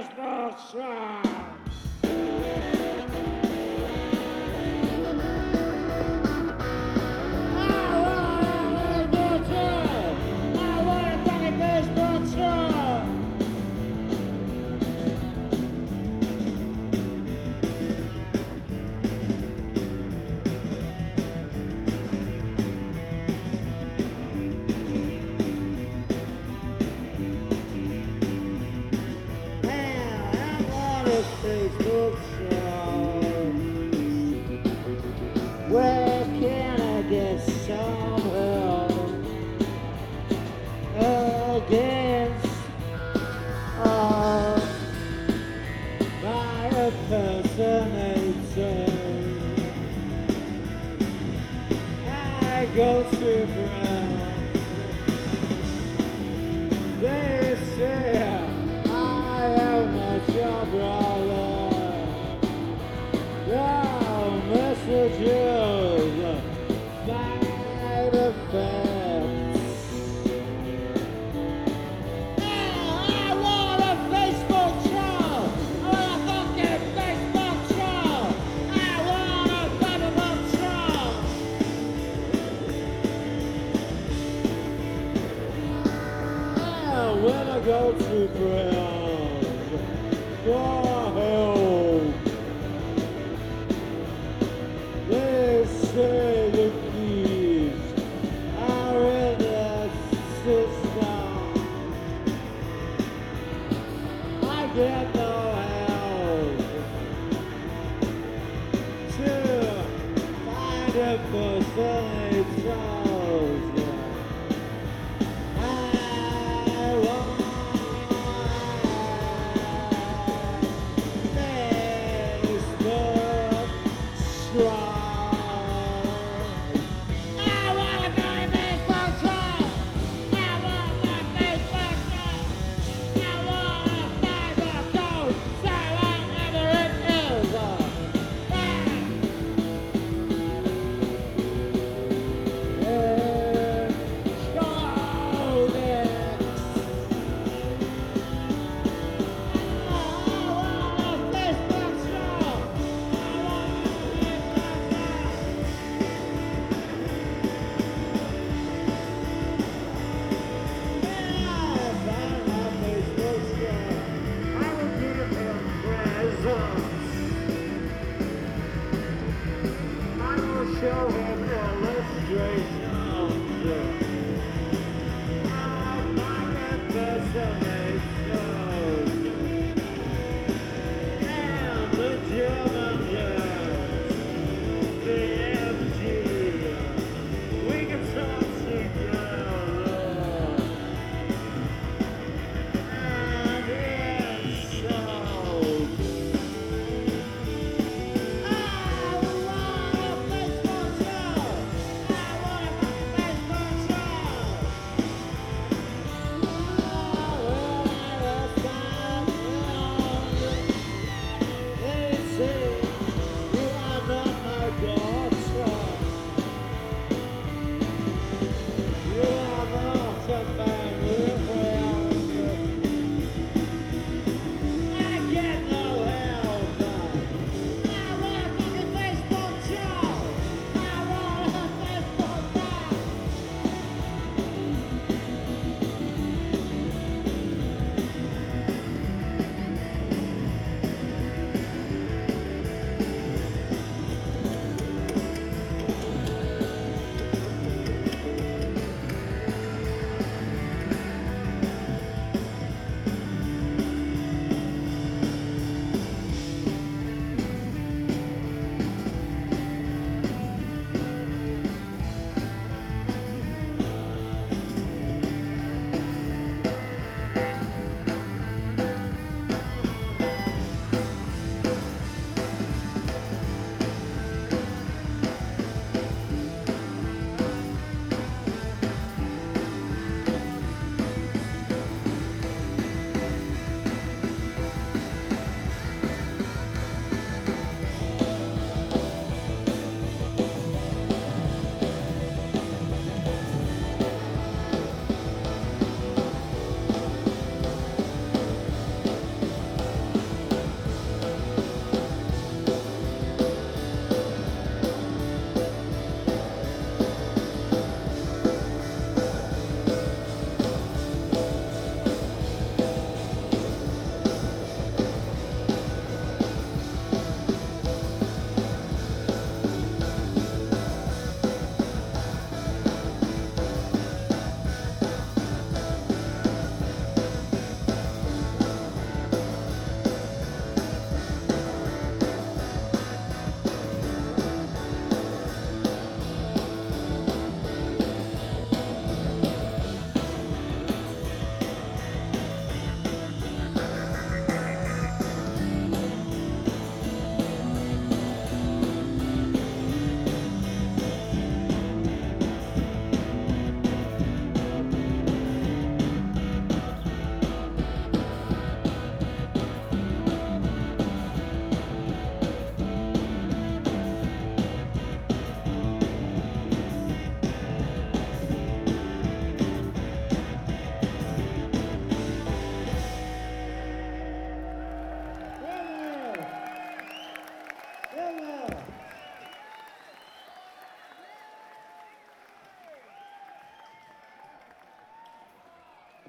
Facebook show. Facebook show. Where can I get some help against all my impersonator? I go to ground. They say I am not your brother. No messages, side effects. I want a Facebook show. I want a fucking Facebook show. I want a Facebook show. When I go to ground for help, they say the keys are in the system. I get no help to find impersonators. Show him illustrations of my person.